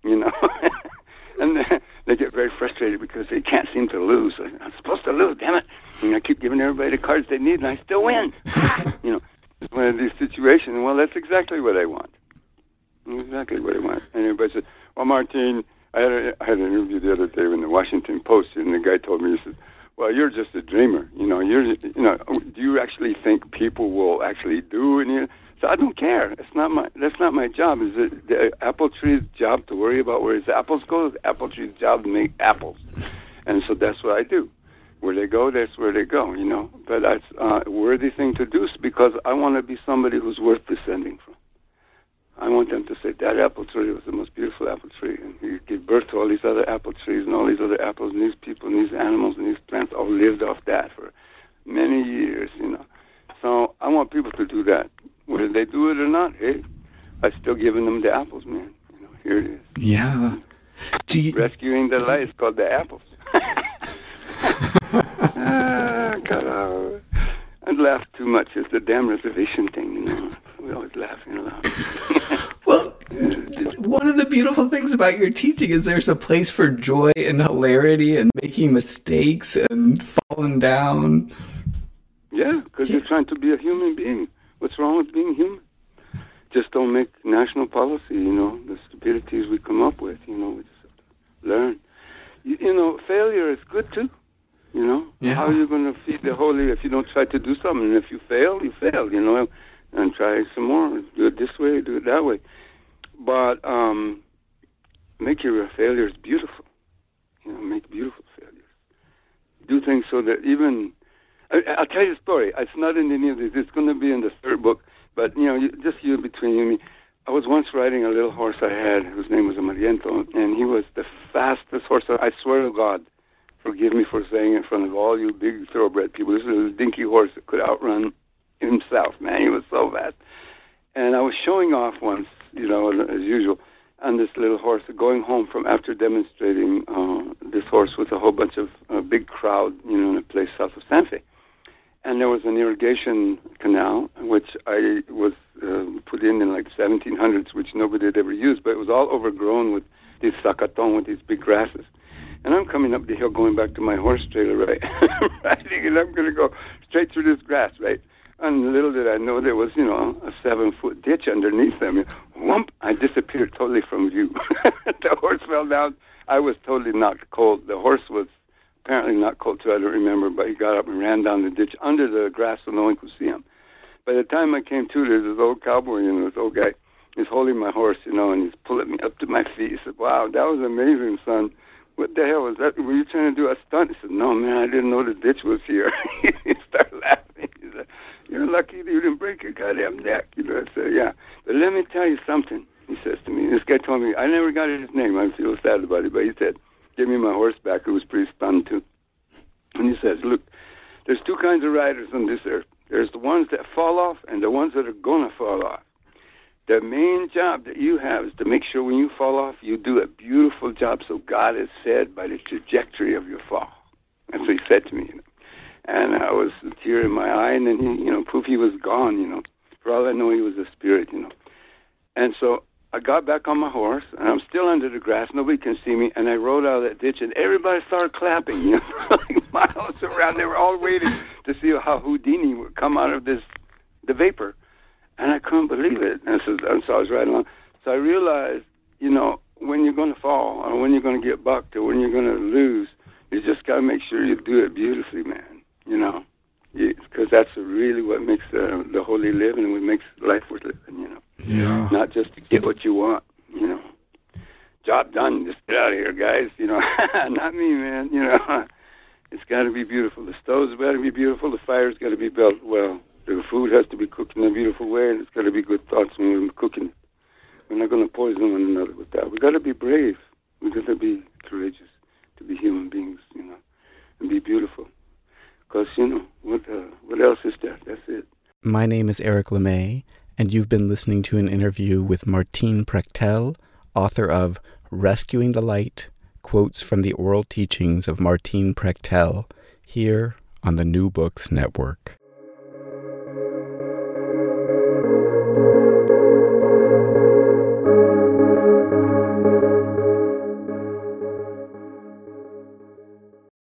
And they get very frustrated because they can't seem to lose. I'm supposed to lose, damn it. And I keep giving everybody the cards they need, and I still win. It's one of these situations. Well, that's exactly what I want. Exactly what I want. And everybody said, well, Martin, I had an interview the other day in the Washington Post, and the guy told me, he said, well, you're just a dreamer. Do you actually think people will actually do it? So I don't care. That's not my job. Is it the apple tree's job to worry about where his apples go? It's the apple tree's job to make apples. And so that's what I do. Where they go, that's where they go, But that's a worthy thing to do because I want to be somebody who's worth descending from. I want them to say, that apple tree was the most beautiful apple tree. And he gave birth to all these other apple trees and all these other apples, and these people and these animals and these plants all lived off that for many years, So I want people to do that. Whether they do it or not, hey, I'm still giving them the apples, man. Here it is. Yeah. Rescuing the life is called the apples. God, I laugh too much. It's the damn reservation thing, We're always laughing a lot. Well, one of the beautiful things about your teaching is there's a place for joy and hilarity and making mistakes and falling down. Yeah, because you're trying to be a human being. What's wrong with being human? Just don't make national policy, the stupidities we come up with, we just have to learn. Failure is good too, Yeah. How are you going to feed the holy if you don't try to do something? And if you fail, you fail, and try some more. Do it this way, do it that way. But make your failures beautiful, make beautiful failures. Do things so that even... I'll tell you a story. It's not in any of these. It's going to be in the third book. But, just between you and me. I was once riding a little horse I had, whose name was Amariento, and he was the fastest horse. I swear to God, forgive me for saying in front of all you big thoroughbred people, this was a dinky horse that could outrun himself, man. He was so fast. And I was showing off once, as usual, on this little horse, going home from after demonstrating this horse with a whole bunch of big crowd, in a place south of Santa Fe. And there was an irrigation canal, which I was put in like 1700s, which nobody had ever used, but it was all overgrown with this sacaton with these big grasses. And I'm coming up the hill going back to my horse trailer, right? Right, and I'm going to go straight through this grass, right? And little did I know there was, a 7-foot ditch underneath them. Whoomp! I disappeared totally from view. The horse fell down. I was totally knocked cold. The horse was apparently not cold too, I don't remember, but he got up and ran down the ditch under the grass so no one could see him. By the time I came to, there's this old cowboy, this old guy. He's holding my horse, and he's pulling me up to my feet. He said, "Wow, that was amazing, son. What the hell was that? Were you trying to do a stunt?" I said, "No, man, I didn't know the ditch was here." He started laughing. He said, "You're lucky you didn't break your goddamn neck." I said, "Yeah. But let me tell you something," he says to me. This guy told me, I never got his name. I feel sad about it, but he said, "Give me my horse back." It was pretty stunned, too. And he says, "Look, there's two kinds of riders on this earth. There's the ones that fall off and the ones that are going to fall off. The main job that you have is to make sure when you fall off, you do a beautiful job so God is fed by the trajectory of your fall." That's what he said to me. And I was a tear in my eye, and then poof, he was gone, For all I know, he was a spirit, And so I got back on my horse, and I'm still under the grass. Nobody can see me. And I rode out of that ditch, and everybody started clapping, like miles around. They were all waiting to see how Houdini would come out of the vapor. And I couldn't believe it. And so I was riding along. So I realized, when you're going to fall, or when you're going to get bucked, or when you're going to lose, you just got to make sure you do it beautifully, man. Because that's really what makes the holy living and what makes life worth living, Yeah. Not just to get what you want, Job done, just get out of here, guys, Not me, man, It's got to be beautiful. The stove's got to be beautiful. The fire's got to be built well. The food has to be cooked in a beautiful way, and it's got to be good thoughts when we're cooking it. We're not going to poison one another with that. We've got to be brave. We've got to be courageous to be human beings, and be beautiful. Because, what else is there? That's it. My name is Eric LeMay, and you've been listening to an interview with Martine Prechtel, author of Rescuing the Light, Quotes from the Oral Teachings of Martine Prechtel, here on the New Books Network.